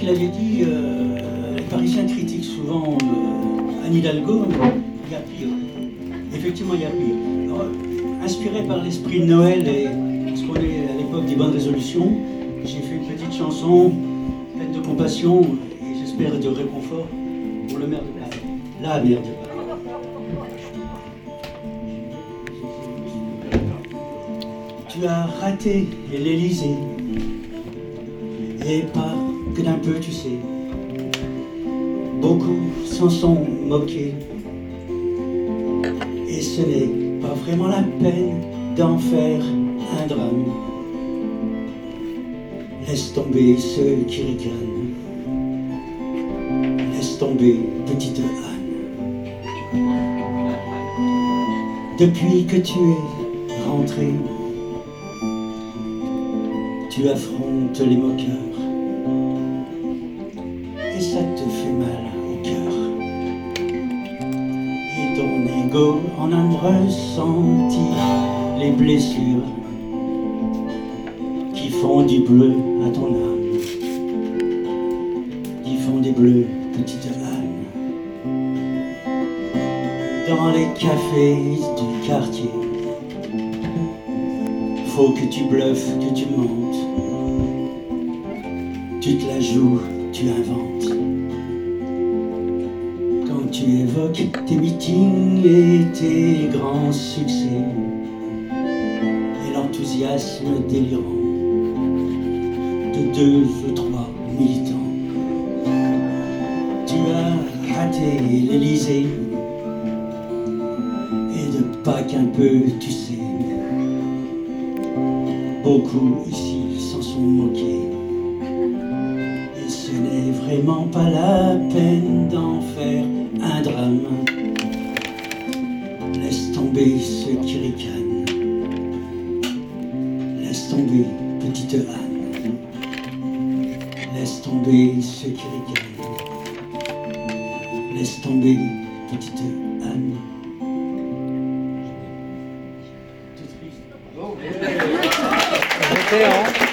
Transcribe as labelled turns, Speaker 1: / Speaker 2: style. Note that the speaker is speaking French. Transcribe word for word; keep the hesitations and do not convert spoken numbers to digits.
Speaker 1: il avait dit euh, les Parisiens critiquent souvent euh, Anne Hidalgo, il y a pire. Effectivement, il y a pire. Alors, inspiré par l'esprit de Noël et ce qu'on est à l'époque des bonnes résolutions, j'ai fait une petite chanson pleine de compassion et j'espère de réconfort pour le maire de Paris. La maire de Paris. Tu as raté l'Élysée, et pas que d'un peu, tu sais. Beaucoup s'en sont moqués, et ce n'est pas vraiment la peine d'en faire un drame. Laisse tomber ceux qui ricanent, laisse tomber petite Anne. Depuis que tu es rentrée, tu affrontes les moqueurs et ça te fait mal au cœur. Et ton ego en a ressenti les blessures qui font du bleu à ton âme, qui font des bleus, petite Anne. Dans les cafés du quartier, faut que tu bluffes, que tu mentes. Tu te la joues, tu inventes. Quand tu évoques tes meetings et tes grands succès, et l'enthousiasme délirant de deux ou trois militants, tu as raté l'Élysée, et de pas qu'un peu, tu sais. Beaucoup ici s'en sont moqués, et ce n'est vraiment pas la peine d'en faire un drame. Laisse tomber ceux qui ricanent, laisse tomber petite Anne, laisse tomber ceux qui ricanent, laisse tomber petite Anne.
Speaker 2: Hein.